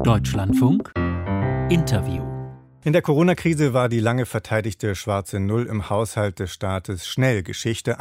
Deutschlandfunk Interview. In der Corona-Krise war die lange verteidigte schwarze Null im Haushalt des Staates schnell Geschichte.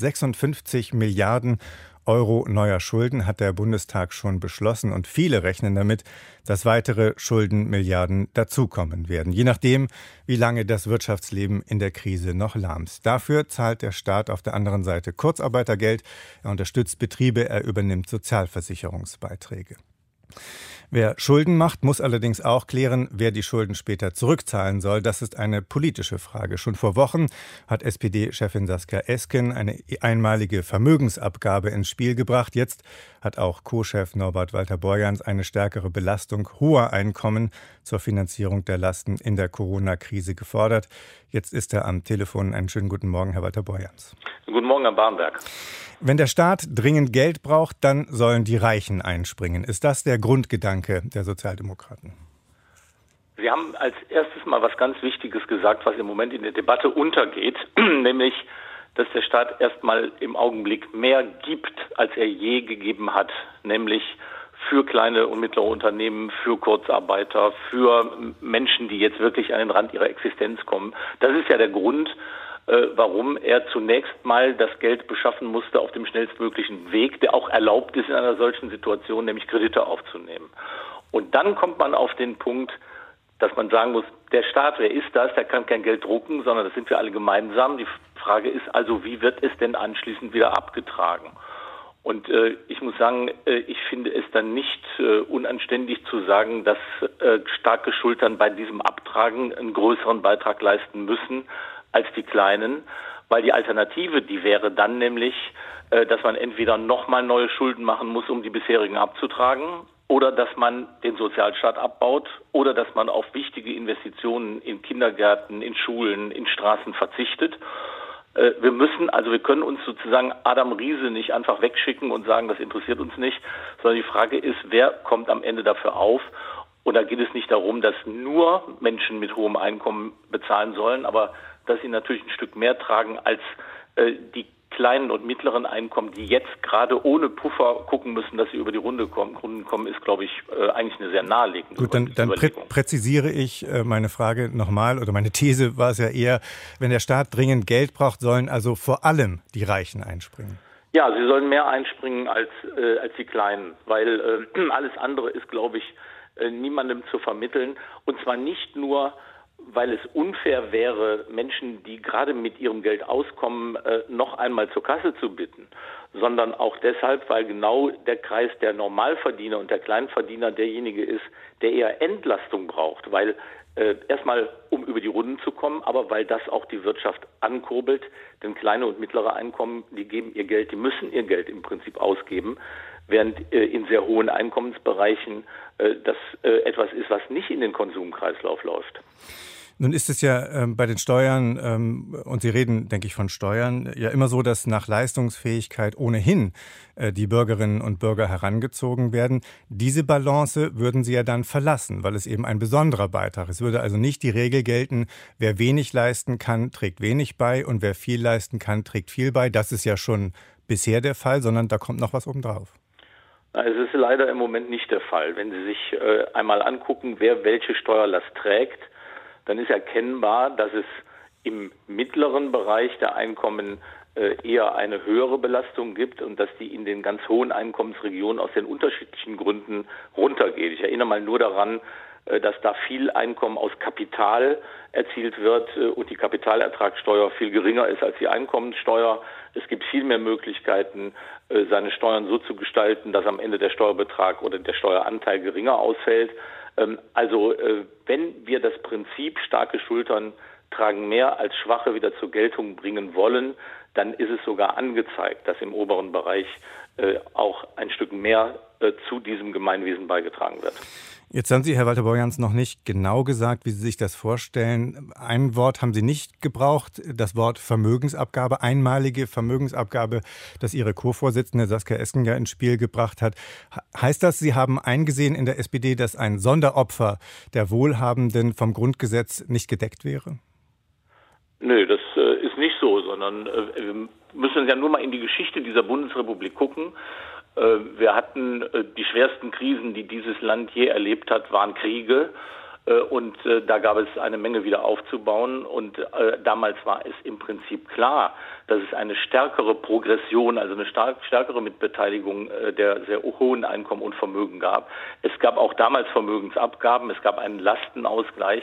156 Milliarden Euro neuer Schulden hat der Bundestag schon beschlossen und viele rechnen damit, dass weitere Schuldenmilliarden dazukommen werden, je nachdem, wie lange das Wirtschaftsleben in der Krise noch lahmt. Dafür zahlt der Staat auf der anderen Seite Kurzarbeitergeld, er unterstützt Betriebe, er übernimmt Sozialversicherungsbeiträge. Wer Schulden macht, muss allerdings auch klären, wer die Schulden später zurückzahlen soll. Das ist eine politische Frage. Schon vor Wochen hat SPD-Chefin Saskia Esken eine einmalige Vermögensabgabe ins Spiel gebracht. Jetzt hat auch Co-Chef Norbert Walter-Borjans eine stärkere Belastung hoher Einkommen zur Finanzierung der Lasten in der Corona-Krise gefordert. Jetzt ist er am Telefon. Einen schönen guten Morgen, Herr Walter-Borjans. Guten Morgen, Herr Barnberg. Wenn der Staat dringend Geld braucht, dann sollen die Reichen einspringen. Ist das der Grundgedanke der Sozialdemokraten? Sie haben als erstes mal was ganz Wichtiges gesagt, was im Moment in der Debatte untergeht, nämlich, dass der Staat erstmal im Augenblick mehr gibt, als er je gegeben hat, nämlich für kleine und mittlere Unternehmen, für Kurzarbeiter, für Menschen, die jetzt wirklich an den Rand ihrer Existenz kommen. Das ist ja der Grund, warum er zunächst mal das Geld beschaffen musste auf dem schnellstmöglichen Weg, der auch erlaubt ist in einer solchen Situation, nämlich Kredite aufzunehmen. Und dann kommt man auf den Punkt, dass man sagen muss, der Staat, wer ist das? Der kann kein Geld drucken, sondern das sind wir alle gemeinsam. Die Frage ist also, wie wird es denn anschließend wieder abgetragen? Und ich muss sagen, ich finde es dann nicht unanständig zu sagen, dass starke Schultern bei diesem Abtragen einen größeren Beitrag leisten müssen als die Kleinen, weil die Alternative, die wäre dann nämlich, dass man entweder nochmal neue Schulden machen muss, um die bisherigen abzutragen, oder dass man den Sozialstaat abbaut, oder dass man auf wichtige Investitionen in Kindergärten, in Schulen, in Straßen verzichtet. Wir können uns sozusagen Adam Riese nicht einfach wegschicken und sagen, das interessiert uns nicht, sondern die Frage ist, wer kommt am Ende dafür auf? Und da geht es nicht darum, dass nur Menschen mit hohem Einkommen bezahlen sollen, aber dass sie natürlich ein Stück mehr tragen als die kleinen und mittleren Einkommen, die jetzt gerade ohne Puffer gucken müssen, dass sie über die Runden kommen, ist, glaube ich, eigentlich eine sehr naheliegende Überlegung. Gut, dann präzisiere ich meine Frage nochmal, oder meine These war es ja eher, wenn der Staat dringend Geld braucht, sollen also vor allem die Reichen einspringen. Ja, sie sollen mehr einspringen als die Kleinen, weil alles andere ist, glaube ich, niemandem zu vermitteln. Und zwar nicht nur, weil es unfair wäre, Menschen, die gerade mit ihrem Geld auskommen, noch einmal zur Kasse zu bitten, sondern auch deshalb, weil genau der Kreis der Normalverdiener und der Kleinverdiener derjenige ist, der eher Entlastung braucht, weil erstmal, um über die Runden zu kommen, aber weil das auch die Wirtschaft ankurbelt, denn kleine und mittlere Einkommen, die geben ihr Geld, die müssen ihr Geld im Prinzip ausgeben, während in sehr hohen Einkommensbereichen das etwas ist, was nicht in den Konsumkreislauf läuft. Nun ist es ja bei den Steuern, und Sie reden, denke ich, von Steuern, ja immer so, dass nach Leistungsfähigkeit ohnehin die Bürgerinnen und Bürger herangezogen werden. Diese Balance würden Sie ja dann verlassen, weil es eben ein besonderer Beitrag ist. Es würde also nicht die Regel gelten, wer wenig leisten kann, trägt wenig bei und wer viel leisten kann, trägt viel bei. Das ist ja schon bisher der Fall, sondern da kommt noch was obendrauf. Es ist leider im Moment nicht der Fall. Wenn Sie sich einmal angucken, wer welche Steuerlast trägt, dann ist erkennbar, dass es im mittleren Bereich der Einkommen eher eine höhere Belastung gibt und dass die in den ganz hohen Einkommensregionen aus den unterschiedlichen Gründen runtergeht. Ich erinnere mal nur daran, dass da viel Einkommen aus Kapital erzielt wird und die Kapitalertragssteuer viel geringer ist als die Einkommenssteuer. Es gibt viel mehr Möglichkeiten, seine Steuern so zu gestalten, dass am Ende der Steuerbetrag oder der Steueranteil geringer ausfällt. Also wenn wir das Prinzip starke Schultern tragen mehr als Schwache wieder zur Geltung bringen wollen, dann ist es sogar angezeigt, dass im oberen Bereich auch ein Stück mehr zu diesem Gemeinwesen beigetragen wird. Jetzt haben Sie, Herr Walter-Borjans, noch nicht genau gesagt, wie Sie sich das vorstellen. Ein Wort haben Sie nicht gebraucht, das Wort Vermögensabgabe, einmalige Vermögensabgabe, das Ihre Co-Vorsitzende Saskia Esken ja ins Spiel gebracht hat. Heißt das, Sie haben eingesehen in der SPD, dass ein Sonderopfer der Wohlhabenden vom Grundgesetz nicht gedeckt wäre? Nö, das ist nicht so, sondern wir müssen ja nur mal in die Geschichte dieser Bundesrepublik gucken. Wir hatten die schwersten Krisen, die dieses Land je erlebt hat, waren Kriege. Und da gab es eine Menge wieder aufzubauen. Und damals war es im Prinzip klar, dass es eine stärkere Progression, also eine stärkere Mitbeteiligung der sehr hohen Einkommen und Vermögen gab. Es gab auch damals Vermögensabgaben, es gab einen Lastenausgleich.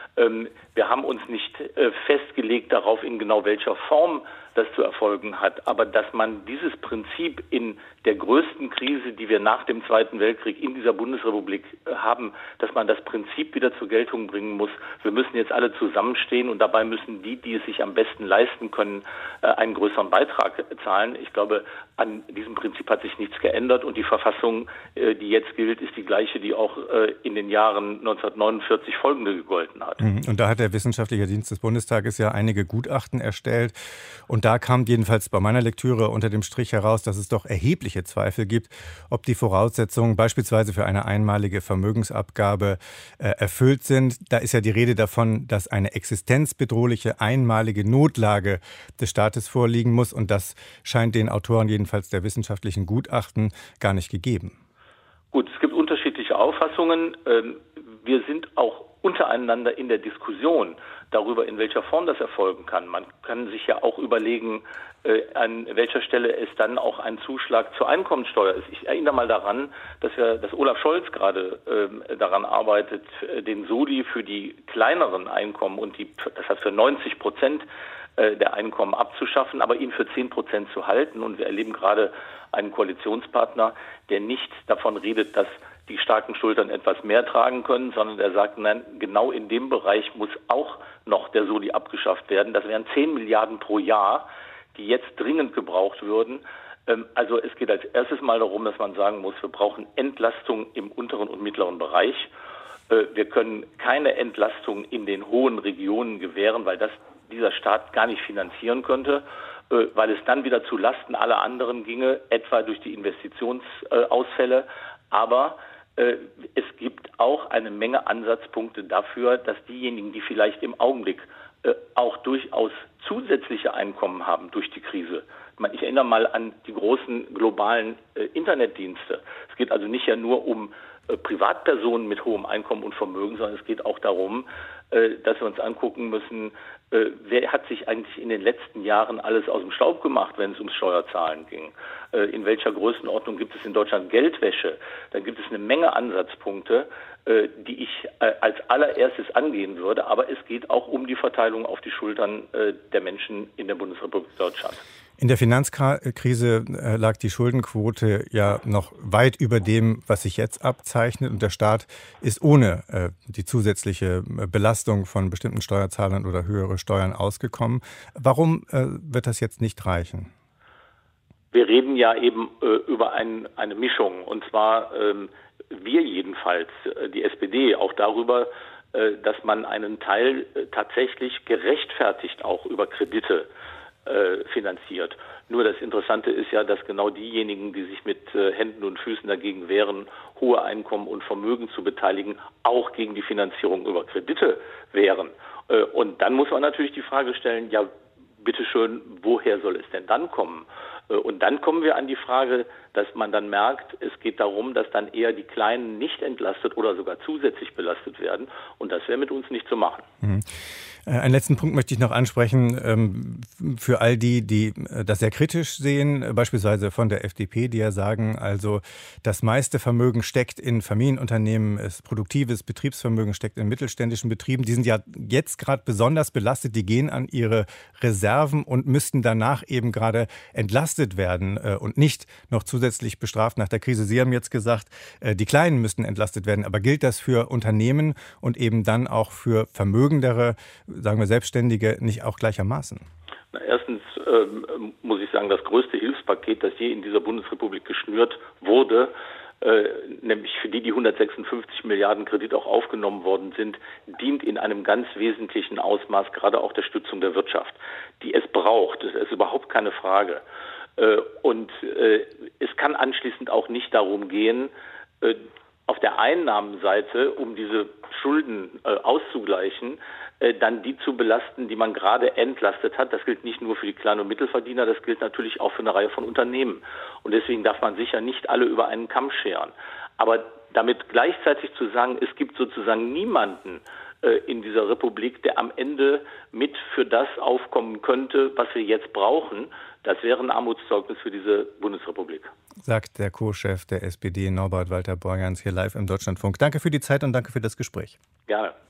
Wir haben uns nicht festgelegt darauf, in genau welcher Form das zu erfolgen hat. Aber dass man dieses Prinzip in der größten Krise, die wir nach dem Zweiten Weltkrieg in dieser Bundesrepublik haben, dass man das Prinzip wieder zur Geltung bringen muss. Wir müssen jetzt alle zusammenstehen und dabei müssen die es sich am besten leisten können, einen größeren Beitrag zahlen. Ich glaube, an diesem Prinzip hat sich nichts geändert und die Verfassung, die jetzt gilt, ist die gleiche, die auch in den Jahren 1949 folgende gegolten hat. Und da hat der Wissenschaftliche Dienst des Bundestages ja einige Gutachten erstellt. Und da kam jedenfalls bei meiner Lektüre unter dem Strich heraus, dass es doch erhebliche Zweifel gibt, ob die Voraussetzungen beispielsweise für eine einmalige Vermögensabgabe erfüllt sind. Da ist ja die Rede davon, dass eine existenzbedrohliche einmalige Notlage des Staates vorliegen muss. Und das scheint den Autoren jedenfalls der wissenschaftlichen Gutachten gar nicht gegeben. Gut, es gibt unterschiedliche Auffassungen. Wir sind auch untereinander in der Diskussion darüber, in welcher Form das erfolgen kann. Man kann sich ja auch überlegen, an welcher Stelle es dann auch ein Zuschlag zur Einkommensteuer ist. Ich erinnere mal daran, dass Olaf Scholz gerade daran arbeitet, den Soli für die kleineren Einkommen und das heißt für 90% der Einkommen abzuschaffen, aber ihn für 10% zu halten. Und wir erleben gerade einen Koalitionspartner, der nicht davon redet, dass die starken Schultern etwas mehr tragen können, sondern der sagt, nein, genau in dem Bereich muss auch noch der Soli abgeschafft werden. Das wären 10 Milliarden pro Jahr, die jetzt dringend gebraucht würden. Also es geht als erstes mal darum, dass man sagen muss, wir brauchen Entlastung im unteren und mittleren Bereich. Wir können keine Entlastung in den hohen Regionen gewähren, weil dieser Staat gar nicht finanzieren könnte, weil es dann wieder zu Lasten aller anderen ginge, etwa durch die Investitionsausfälle. Aber es gibt auch eine Menge Ansatzpunkte dafür, dass diejenigen, die vielleicht im Augenblick auch durchaus zusätzliche Einkommen haben durch die Krise. Ich erinnere mal an die großen globalen Internetdienste. Es geht also nicht ja nur um Privatpersonen mit hohem Einkommen und Vermögen, sondern es geht auch darum, dass wir uns angucken müssen, wer hat sich eigentlich in den letzten Jahren alles aus dem Staub gemacht, wenn es ums Steuerzahlen ging? In welcher Größenordnung gibt es in Deutschland Geldwäsche? Dann gibt es eine Menge Ansatzpunkte, die ich als allererstes angehen würde. Aber es geht auch um die Verteilung auf die Schultern der Menschen in der Bundesrepublik Deutschland. In der Finanzkrise lag die Schuldenquote ja noch weit über dem, was sich jetzt abzeichnet. Und der Staat ist ohne die zusätzliche Belastung von bestimmten Steuerzahlern oder höhere Steuern ausgekommen. Warum wird das jetzt nicht reichen? Wir reden ja eben über eine Mischung. Und zwar wir jedenfalls, die SPD, auch darüber, dass man einen Teil tatsächlich gerechtfertigt auch über Kredite finanziert. Nur das Interessante ist ja, dass genau diejenigen, die sich mit Händen und Füßen dagegen wehren, hohe Einkommen und Vermögen zu beteiligen, auch gegen die Finanzierung über Kredite wehren. Und dann muss man natürlich die Frage stellen, ja, bitteschön, woher soll es denn dann kommen? Und dann kommen wir an die Frage, dass man dann merkt, es geht darum, dass dann eher die Kleinen nicht entlastet oder sogar zusätzlich belastet werden. Und das wäre mit uns nicht zu machen. Einen letzten Punkt möchte ich noch ansprechen, für all die das sehr kritisch sehen, beispielsweise von der FDP, die ja sagen, also das meiste Vermögen steckt in Familienunternehmen, produktives Betriebsvermögen steckt in mittelständischen Betrieben. Die sind ja jetzt gerade besonders belastet, die gehen an ihre Reserven und müssten danach eben gerade entlastet werden und nicht noch zusätzlich bestraft nach der Krise. Sie haben jetzt gesagt, die Kleinen müssten entlastet werden, aber gilt das für Unternehmen und eben dann auch für vermögendere, sagen wir Selbstständige, nicht auch gleichermaßen? Erstens muss ich sagen, das größte Hilfspaket, das je in dieser Bundesrepublik geschnürt wurde, nämlich für die 156 Milliarden Kredit auch aufgenommen worden sind, dient in einem ganz wesentlichen Ausmaß gerade auch der Stützung der Wirtschaft, die es braucht. Das ist überhaupt keine Frage. Und es kann anschließend auch nicht darum gehen, auf der Einnahmenseite, um diese Schulden auszugleichen, dann die zu belasten, die man gerade entlastet hat. Das gilt nicht nur für die Klein- und Mittelverdiener, das gilt natürlich auch für eine Reihe von Unternehmen. Und deswegen darf man sicher nicht alle über einen Kamm scheren. Aber damit gleichzeitig zu sagen, es gibt sozusagen niemanden in dieser Republik, der am Ende mit für das aufkommen könnte, was wir jetzt brauchen, das wäre ein Armutszeugnis für diese Bundesrepublik. Sagt der Co-Chef der SPD, Norbert Walter-Borjans, hier live im Deutschlandfunk. Danke für die Zeit und danke für das Gespräch. Gerne.